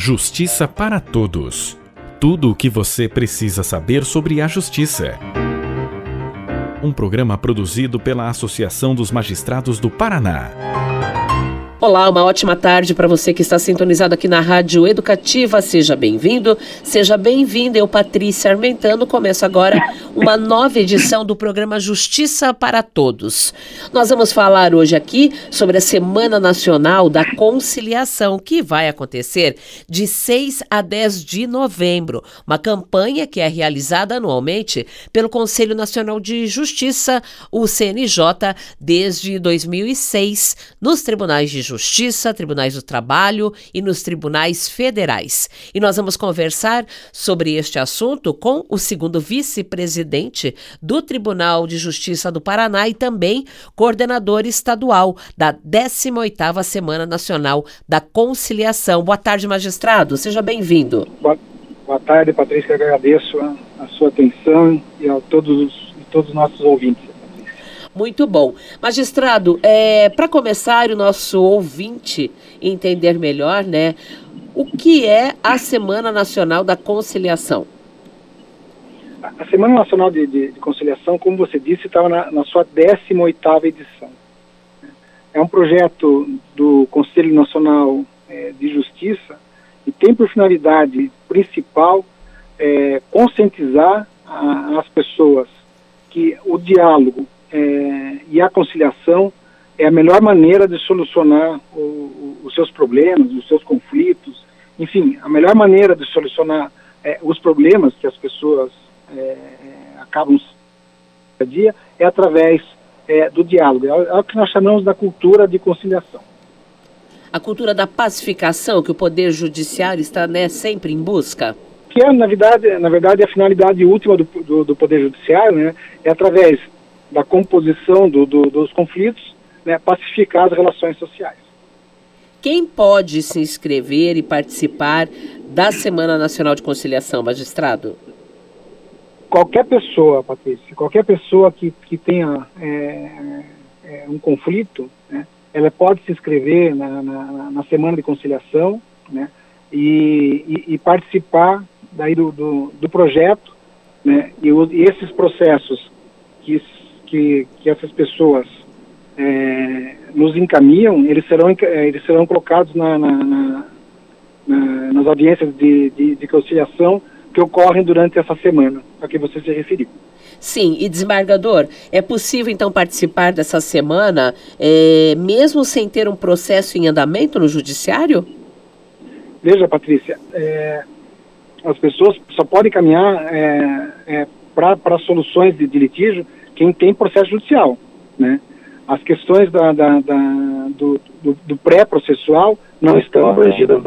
Justiça para Todos. Tudo o que você precisa saber sobre a justiça. Um programa produzido pela Associação dos Magistrados do Paraná. Olá, uma ótima tarde para você que está sintonizado aqui na Rádio Educativa. Seja bem-vindo, seja bem-vinda. Eu, Patrícia Armentano, começo agora uma nova edição do programa Justiça para Todos. Nós vamos falar hoje aqui sobre a Semana Nacional da Conciliação, que vai acontecer de 6 a 10 de novembro. Uma campanha que é realizada anualmente pelo Conselho Nacional de Justiça, o CNJ, desde 2006, nos tribunais de Justiça, Tribunais do Trabalho e nos tribunais federais. E nós vamos conversar sobre este assunto com o segundo vice-presidente do Tribunal de Justiça do Paraná e também coordenador estadual da 18ª Semana Nacional da Conciliação. Boa tarde, magistrado. Seja bem-vindo. Boa tarde, Patrícia. Eu agradeço a sua atenção e a todos os nossos ouvintes. Muito bom. Magistrado, para começar o nosso ouvinte entender melhor, né, o que é a Semana Nacional da Conciliação? A Semana Nacional de Conciliação, como você disse, estava na sua 18ª edição. É um projeto do Conselho Nacional de Justiça e tem por finalidade principal conscientizar as pessoas que o diálogo e a conciliação é a melhor maneira de solucionar os seus problemas, os seus conflitos, enfim, a melhor maneira de solucionar os problemas que as pessoas acabam dia a dia é através do diálogo. É o que nós chamamos da cultura de conciliação. A cultura da pacificação que o Poder Judiciário está, sempre em busca? Que é, na verdade, a finalidade última do Poder Judiciário, né, é através da composição dos conflitos, né, pacificar as relações sociais. Quem pode se inscrever e participar da Semana Nacional de Conciliação, magistrado? Qualquer pessoa, Patrícia, qualquer pessoa que tenha um conflito, né, ela pode se inscrever na Semana de Conciliação, né, e participar daí do projeto, né, e esses processos que essas pessoas nos encaminham, eles serão colocados nas audiências de conciliação que ocorrem durante essa semana, a que você se referiu. Sim, e desembargador, é possível então participar dessa semana, mesmo sem ter um processo em andamento no judiciário? Veja, Patrícia, as pessoas só podem caminhar para soluções de litígio quem tem processo judicial, né? As questões do pré-processual não estão abrangidas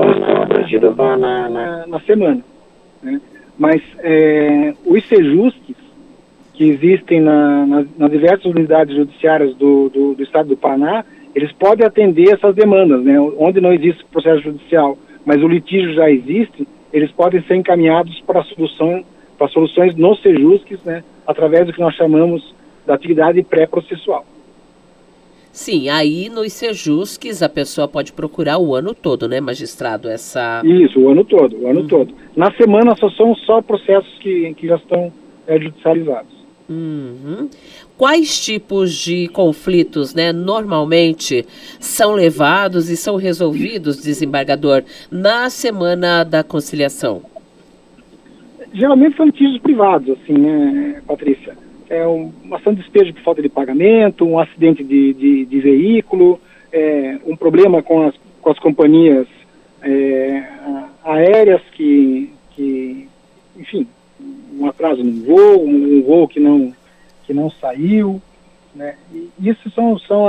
na semana, né? Mas os sejusques que existem nas diversas unidades judiciárias do Estado do Paraná, eles podem atender essas demandas, né? Onde não existe processo judicial, mas o litígio já existe, eles podem ser encaminhados para soluções nos sejusques, né, através do que nós chamamos da atividade pré-processual. Sim, aí nos sejusques a pessoa pode procurar o ano todo, né, magistrado? Isso, o ano todo. Na semana são processos que já estão judicializados. Uhum. Quais tipos de conflitos, né, normalmente são levados e são resolvidos, desembargador, na Semana da Conciliação? Geralmente são litígios privados, assim, né, Patrícia? Uma ação de despejo por falta de pagamento, um acidente de veículo, um problema com as companhias aéreas que, enfim, um atraso no voo, um voo que não saiu, né? E isso são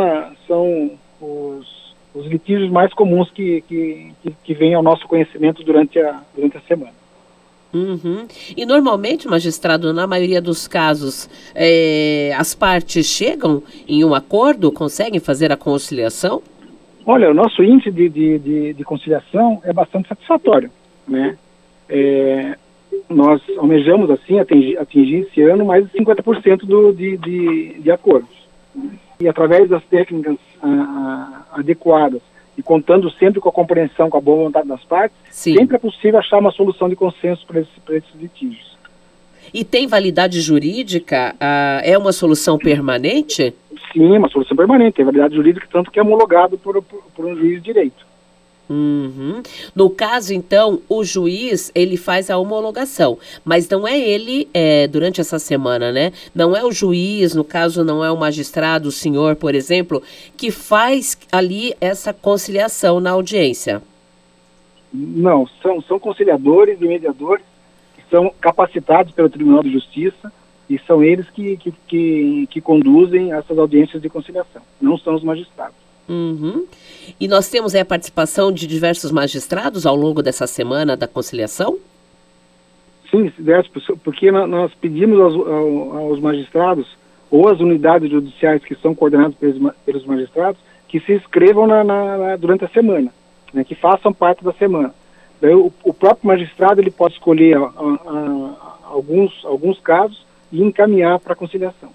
os litígios mais comuns que vêm ao nosso conhecimento durante a semana. Uhum. E normalmente, magistrado, na maioria dos casos, as partes chegam em um acordo, conseguem fazer a conciliação? Olha, o nosso índice de conciliação é bastante satisfatório, né? Nós almejamos, assim, atingir esse ano mais de 50% de acordos. E através das técnicas adequadas e contando sempre com a compreensão, com a boa vontade das partes, Sim. sempre é possível achar uma solução de consenso para esses litígios. E tem validade jurídica? É uma solução permanente? Sim, uma solução permanente, tem validade jurídica, tanto que é homologado por um juiz de direito. Uhum. No caso, então, o juiz, ele faz a homologação, mas não é ele, durante essa semana, né? Não é o juiz, no caso, não é o magistrado, o senhor, por exemplo, que faz ali essa conciliação na audiência. Não, são conciliadores e mediadores que são capacitados pelo Tribunal de Justiça e são eles que conduzem essas audiências de conciliação, não são os magistrados. Uhum. E nós temos a participação de diversos magistrados ao longo dessa semana da conciliação? Sim, porque nós pedimos aos magistrados ou às unidades judiciais que são coordenadas pelos magistrados que se inscrevam durante a semana, né, que façam parte da semana. Daí, o próprio magistrado ele pode escolher alguns casos e encaminhar para a conciliação.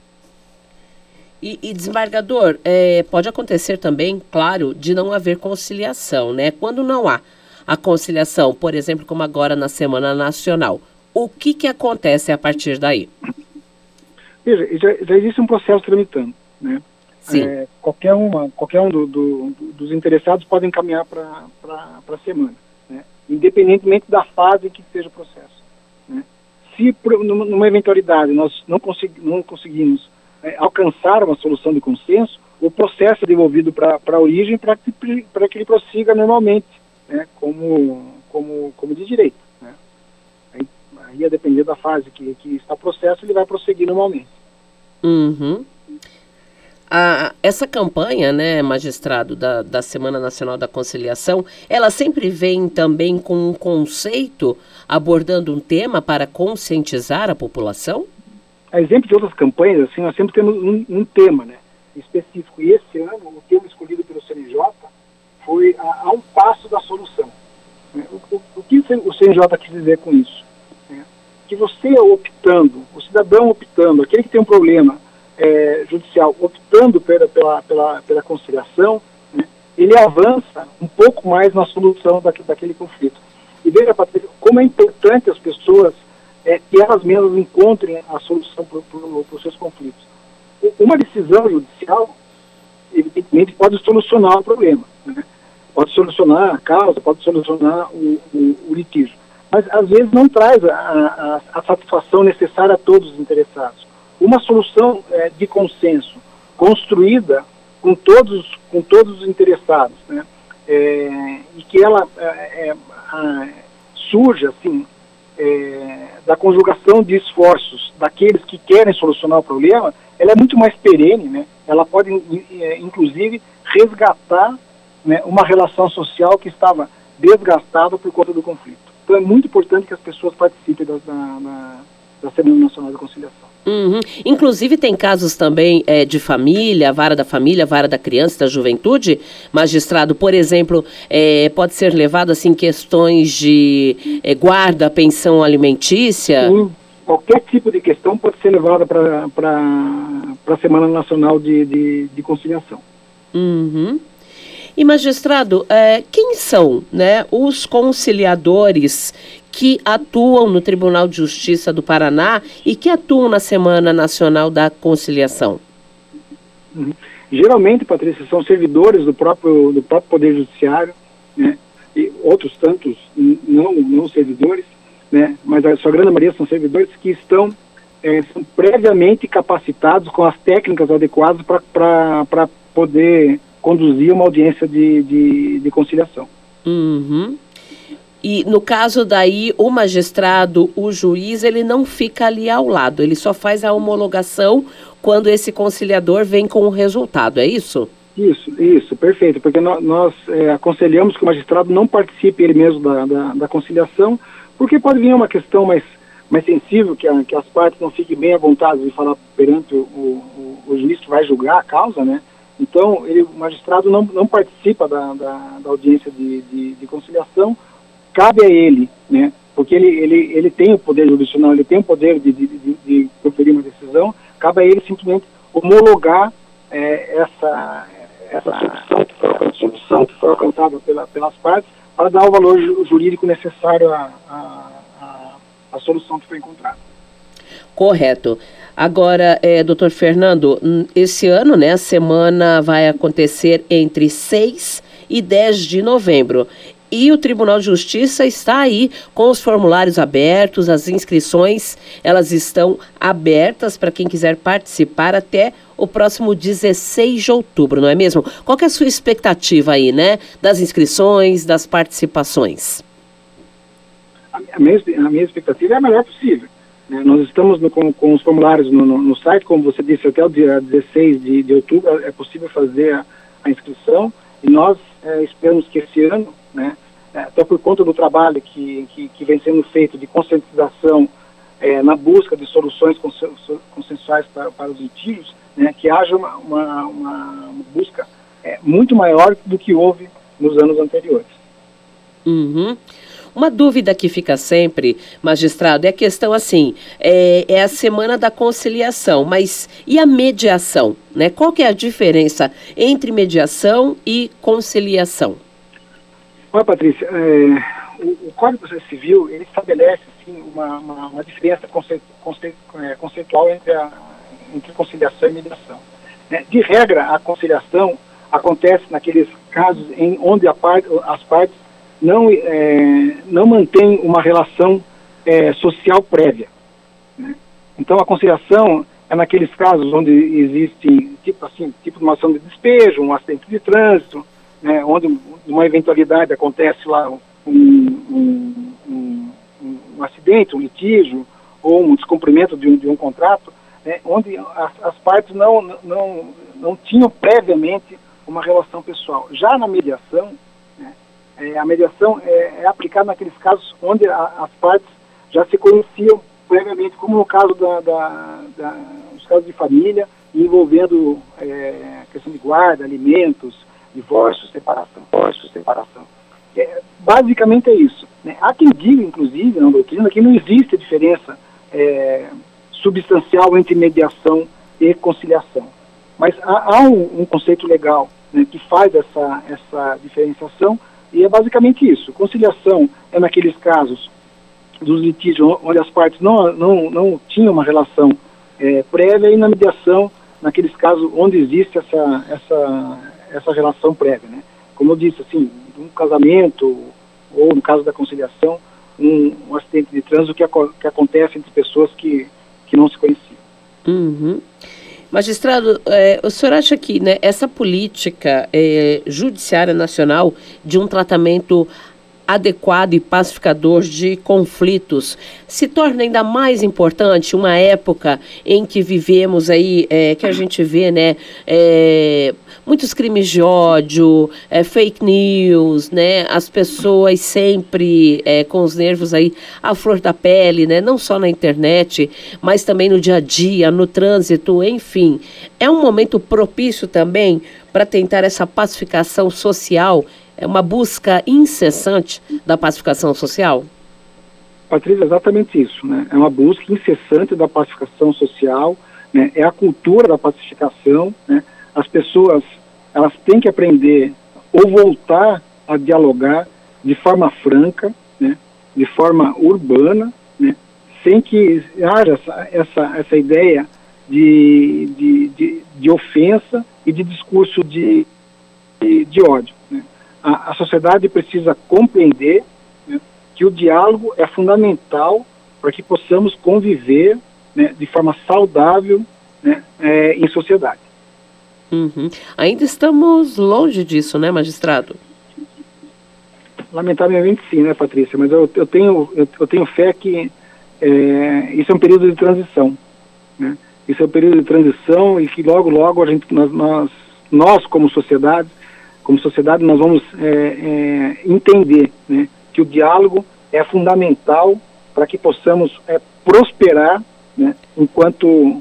E desembargador, pode acontecer também, claro, de não haver conciliação, né? Quando não há a conciliação, por exemplo, como agora na Semana Nacional, o que acontece a partir daí? Veja, já existe um processo tramitando, né? Sim. Qualquer um dos interessados pode encaminhar para a semana, né? Independentemente da fase que seja o processo, né? Se numa eventualidade nós não conseguimos alcançar uma solução de consenso, o processo é devolvido para a origem para que ele prossiga normalmente, né, como de direito. Né? Aí, a depender da fase que está o processo, ele vai prosseguir normalmente. Uhum. Essa campanha, né, magistrado, da Semana Nacional da Conciliação, ela sempre vem também com um conceito abordando um tema para conscientizar a população? A exemplo de outras campanhas, assim, nós sempre temos um tema, né, específico. E esse ano, o tema escolhido pelo CNJ foi a um passo da solução. O que o CNJ quis dizer com isso? Que você optando, o cidadão optando, aquele que tem um problema judicial, optando pela conciliação, né, ele avança um pouco mais na solução daquele conflito. E veja, Patrícia, como é importante as pessoas que elas mesmas encontrem a solução para os seus conflitos. Uma decisão judicial, evidentemente, pode solucionar o problema, né? Pode solucionar a causa, pode solucionar o litígio, mas às vezes não traz a satisfação necessária a todos os interessados. Uma solução de consenso, construída com todos os interessados, né? E que ela surja, assim, da conjugação de esforços daqueles que querem solucionar o problema, ela é muito mais perene, né? Ela pode, inclusive, resgatar, né, uma relação social que estava desgastada por conta do conflito. Então é muito importante que as pessoas participem da Semana Nacional da Conciliação. Uhum. Inclusive tem casos também de família, vara da criança, da juventude, magistrado, por exemplo, pode ser levado assim questões de guarda, pensão alimentícia? Sim, qualquer tipo de questão pode ser levada para a Semana Nacional de Conciliação. Uhum. E magistrado, quem são, né, os conciliadores que atuam no Tribunal de Justiça do Paraná e que atuam na Semana Nacional da Conciliação? Geralmente, Patrícia, são servidores do próprio Poder Judiciário, né, e outros tantos não servidores, né, mas a sua grande maioria são servidores que são previamente capacitados com as técnicas adequadas para poder conduzir uma audiência de conciliação. Uhum. E no caso daí, o magistrado, o juiz, ele não fica ali ao lado, ele só faz a homologação quando esse conciliador vem com o resultado, é isso? Isso, perfeito, porque nós aconselhamos que o magistrado não participe ele mesmo da conciliação, porque pode vir uma questão mais sensível, que as partes não fiquem bem à vontade de falar perante o juiz que vai julgar a causa, né? Então, o magistrado não participa da audiência de conciliação. Cabe a ele, né, porque ele tem o poder jurisdicional, ele tem o poder de proferir uma decisão, cabe a ele simplesmente homologar essa solução que foi solução que foi alcançada pelas partes, para dar o valor jurídico necessário à solução que foi encontrada. Correto. Agora, doutor Fernando, esse ano, né, a semana vai acontecer entre 6 e 10 de novembro. E o Tribunal de Justiça está aí com os formulários abertos, as inscrições, elas estão abertas para quem quiser participar até o próximo 16 de outubro, não é mesmo? Qual que é a sua expectativa aí, né, das inscrições, das participações? A minha expectativa é a melhor possível. Nós estamos com os formulários no site, como você disse, até o dia 16 de outubro é possível fazer a inscrição, e nós esperamos que esse ano, né, até por conta do trabalho que vem sendo feito de conscientização na busca de soluções consensuais para os litígios, né, que haja uma busca muito maior do que houve nos anos anteriores. Uhum. Uma dúvida que fica sempre, magistrado, é a questão assim, é a semana da conciliação, mas e a mediação, né? Qual que é a diferença entre mediação e conciliação? Olha, Patrícia, o Código de Processo Civil, ele estabelece assim, uma diferença conceitual entre conciliação e mediação. De regra, a conciliação acontece naqueles casos onde as partes não mantém uma relação social prévia, né? Então, a conciliação é naqueles casos onde existe, tipo de uma ação de despejo, um acidente de trânsito, né, onde uma eventualidade acontece lá, um acidente, um litígio, ou um descumprimento de um contrato, né, onde as partes não tinham previamente uma relação pessoal. Já na mediação, a mediação é aplicada naqueles casos onde as partes já se conheciam previamente, como no caso dos casos de família, envolvendo questão de guarda, alimentos, divórcio, separação. Basicamente é isso, né? Há quem diga, inclusive, na doutrina, que não existe diferença substancial entre mediação e conciliação. Mas há um conceito legal, né, que faz essa diferenciação. E é basicamente isso. Conciliação é naqueles casos dos litígios onde as partes não tinham uma relação prévia, e na mediação, naqueles casos onde existe essa relação prévia, né? Como eu disse, assim, um casamento, ou no caso da conciliação, um acidente de trânsito que acontece entre pessoas que não se conheciam. Uhum. Magistrado, o senhor acha que, né, essa política judiciária nacional de um tratamento adequado e pacificador de conflitos se torna ainda mais importante uma época em que vivemos aí, que a gente vê, né, muitos crimes de ódio, fake news, né, as pessoas sempre com os nervos aí à flor da pele, né, não só na internet, mas também no dia a dia, no trânsito, enfim. É um momento propício também para tentar essa pacificação social. É uma busca incessante da pacificação social? Patrícia, exatamente isso, né? É uma busca incessante da pacificação social, né? É a cultura da pacificação, né? As pessoas, elas têm que aprender ou voltar a dialogar de forma franca, né? De forma urbana, né? Sem que haja essa ideia de ofensa e de discurso de ódio, né? A sociedade precisa compreender, né, que o diálogo é fundamental para que possamos conviver, né, de forma saudável, né, em sociedade. Uhum. Ainda estamos longe disso, né, magistrado? Lamentavelmente sim, né, Patrícia? Mas eu tenho fé que isso é um período de transição, né? Isso é um período de transição e que logo nós como sociedade, nós vamos entender, né, que o diálogo é fundamental para que possamos prosperar, né, enquanto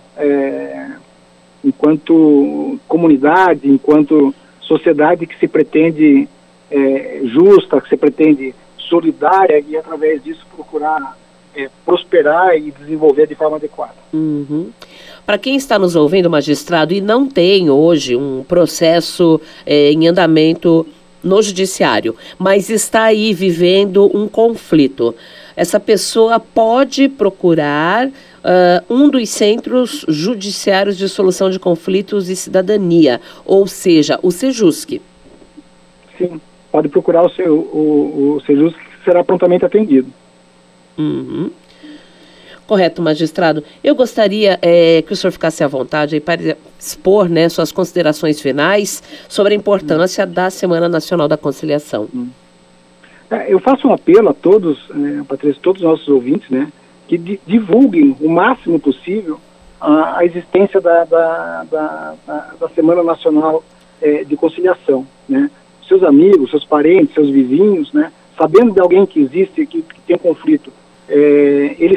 comunidade, enquanto sociedade que se pretende justa, que se pretende solidária, e através disso procurar prosperar e desenvolver de forma adequada. Uhum. Para quem está nos ouvindo, magistrado, e não tem hoje um processo em andamento no judiciário, mas está aí vivendo um conflito, essa pessoa pode procurar um dos centros judiciários de solução de conflitos e cidadania, ou seja, o Sejusc. Sim, pode procurar o Sejusc, que será prontamente atendido. Uhum. Correto, magistrado. Eu gostaria que o senhor ficasse à vontade aí para expor, né, suas considerações finais sobre a importância da Semana Nacional da Conciliação. Eu faço um apelo a todos, Patrícia, todos os nossos ouvintes, né, que divulguem o máximo possível a existência da Semana Nacional de Conciliação, né? Seus amigos, seus parentes, seus vizinhos, né, sabendo de alguém que existe, que tem conflito, ele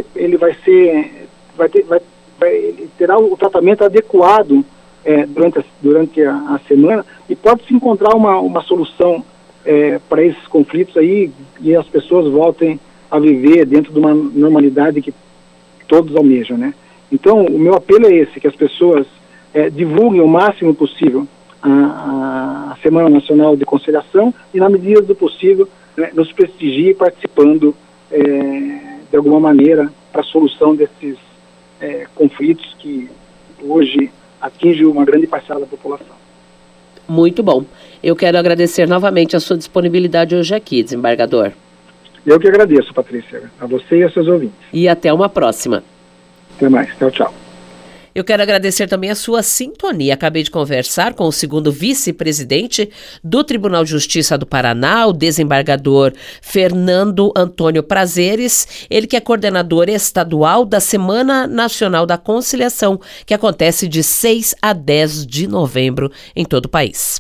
terá o tratamento adequado durante a semana, e pode-se encontrar uma solução para esses conflitos aí, e as pessoas voltem a viver dentro de uma normalidade que todos almejam, né? Então, o meu apelo é esse, que as pessoas divulguem o máximo possível a Semana Nacional de Conciliação e, na medida do possível, nos prestigie participando de alguma maneira para a solução desses conflitos que hoje atingem uma grande parcela da população. Muito bom. Eu quero agradecer novamente a sua disponibilidade hoje aqui, desembargador. Eu que agradeço, Patrícia, a você e a seus ouvintes. E até uma próxima. Até mais. Tchau, tchau. Eu quero agradecer também a sua sintonia. Acabei de conversar com o segundo vice-presidente do Tribunal de Justiça do Paraná, o desembargador Fernando Antônio Prazeres, ele que é coordenador estadual da Semana Nacional da Conciliação, que acontece de 6 a 10 de novembro em todo o país.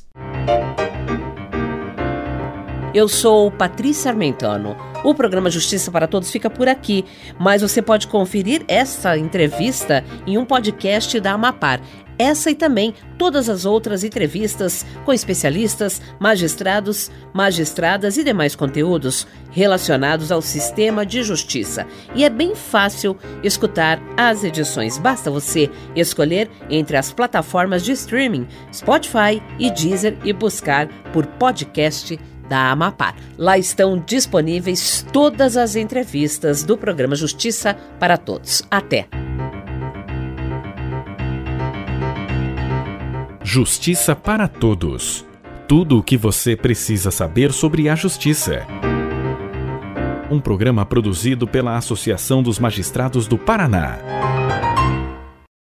Eu sou Patrícia Armentano. O programa Justiça para Todos fica por aqui, mas você pode conferir essa entrevista em um podcast da Amapar. Essa e também todas as outras entrevistas com especialistas, magistrados, magistradas e demais conteúdos relacionados ao sistema de justiça. E é bem fácil escutar as edições. Basta você escolher entre as plataformas de streaming, Spotify e Deezer, e buscar por podcast da Amapar. Lá estão disponíveis todas as entrevistas do programa Justiça para Todos. Até! Justiça para Todos. Tudo o que você precisa saber sobre a justiça. Um programa produzido pela Associação dos Magistrados do Paraná.